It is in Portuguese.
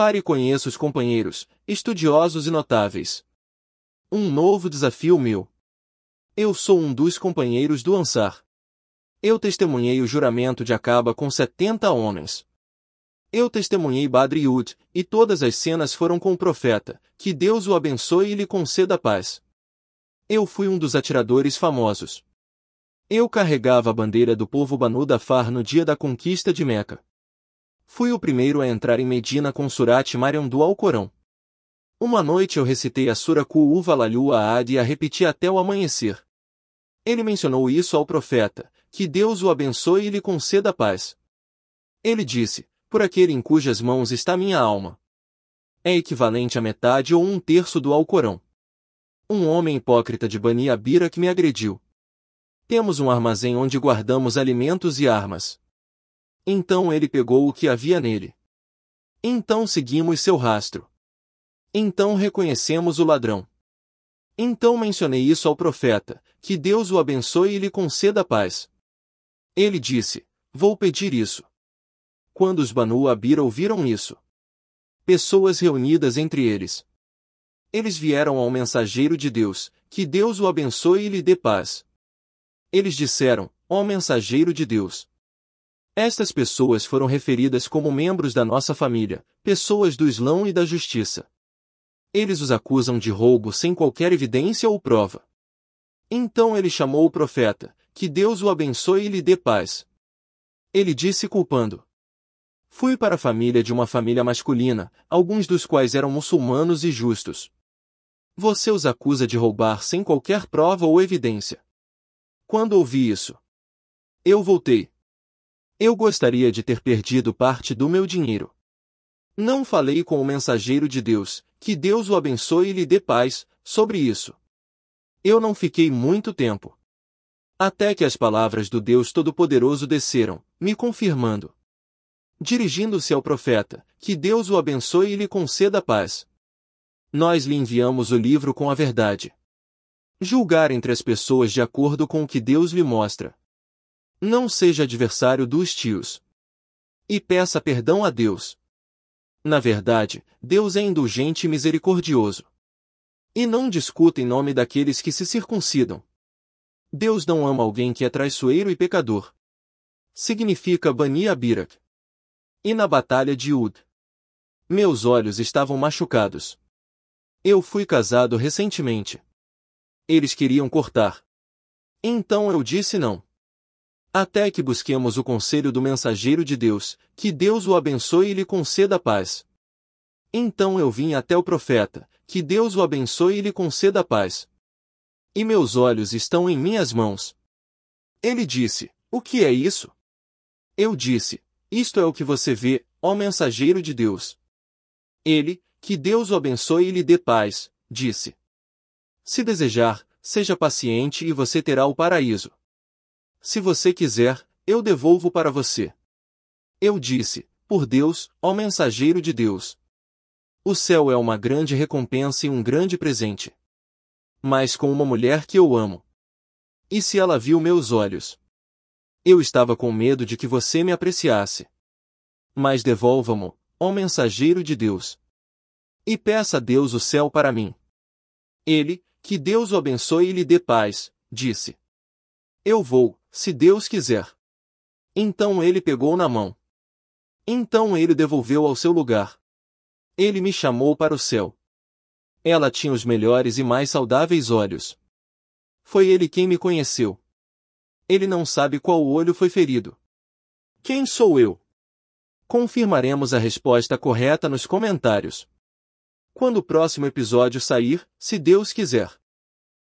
Pare e conheça os companheiros, estudiosos e notáveis. Um novo desafio meu. Eu sou um dos companheiros do Ansar. Eu testemunhei o juramento de Acaba com 70 homens. Eu testemunhei Badr e Uhud, e todas as cenas foram com o profeta, que Deus o abençoe e lhe conceda paz. Eu fui um dos atiradores famosos. Eu carregava a bandeira do povo Banu Dafar no dia da conquista de Meca. Fui o primeiro a entrar em Medina com Surat Maryam do Alcorão. Uma noite eu recitei a Sura Qul Huwalallahu Ahad e a repeti até o amanhecer. Ele mencionou isso ao profeta, que Deus o abençoe e lhe conceda paz. Ele disse, por aquele em cujas mãos está minha alma. É equivalente a metade ou um terço do Alcorão. Um homem hipócrita de Bani Abira que me agrediu. Temos um armazém onde guardamos alimentos e armas. Então ele pegou o que havia nele. Então seguimos seu rastro. Então reconhecemos o ladrão. Então mencionei isso ao profeta, que Deus o abençoe e lhe conceda paz. Ele disse, vou pedir isso. Quando os Banu Abira ouviram isso, pessoas reunidas entre eles, eles vieram ao mensageiro de Deus, que Deus o abençoe e lhe dê paz. Eles disseram, ó mensageiro de Deus. Estas pessoas foram referidas como membros da nossa família, pessoas do Islão e da justiça. Eles os acusam de roubo sem qualquer evidência ou prova. Então ele chamou o profeta, que Deus o abençoe e lhe dê paz. Ele disse culpando. Fui para a família de uma família masculina, alguns dos quais eram muçulmanos e justos. Você os acusa de roubar sem qualquer prova ou evidência. Quando ouvi isso, eu voltei. Eu gostaria de ter perdido parte do meu dinheiro. Não falei com o mensageiro de Deus, que Deus o abençoe e lhe dê paz, sobre isso. Eu não fiquei muito tempo. Até que as palavras do Deus Todo-Poderoso desceram, me confirmando. Dirigindo-se ao profeta, que Deus o abençoe e lhe conceda paz. Nós lhe enviamos o livro com a verdade. Julgar entre as pessoas de acordo com o que Deus lhe mostra. Não seja adversário dos tios. E peça perdão a Deus. Na verdade, Deus é indulgente e misericordioso. E não discuta em nome daqueles que se circuncidam. Deus não ama alguém que é traiçoeiro e pecador. Significa Bani Abira. E na batalha de Uhud, meus olhos estavam machucados. Eu fui casado recentemente. Eles queriam cortar. Então eu disse não. Até que busquemos o conselho do mensageiro de Deus, que Deus o abençoe e lhe conceda paz. Então eu vim até o profeta, que Deus o abençoe e lhe conceda paz. E meus olhos estão em minhas mãos. Ele disse, o que é isso? Eu disse, isto é o que você vê, ó mensageiro de Deus. Ele, que Deus o abençoe e lhe dê paz, disse. Se desejar, seja paciente e você terá o paraíso. Se você quiser, eu devolvo para você. Eu disse, por Deus, ó mensageiro de Deus. O céu é uma grande recompensa e um grande presente. Mas com uma mulher que eu amo. E se ela viu meus olhos? Eu estava com medo de que você me apreciasse. Mas devolva-mo, ó mensageiro de Deus. E peça a Deus o céu para mim. Ele, que Deus o abençoe e lhe dê paz, disse. Eu vou, se Deus quiser. Então ele pegou na mão. Então ele devolveu ao seu lugar. Ele me chamou para o céu. Ela tinha os melhores e mais saudáveis olhos. Foi ele quem me conheceu. Ele não sabe qual olho foi ferido. Quem sou eu? Confirmaremos a resposta correta nos comentários. Quando o próximo episódio sair, se Deus quiser.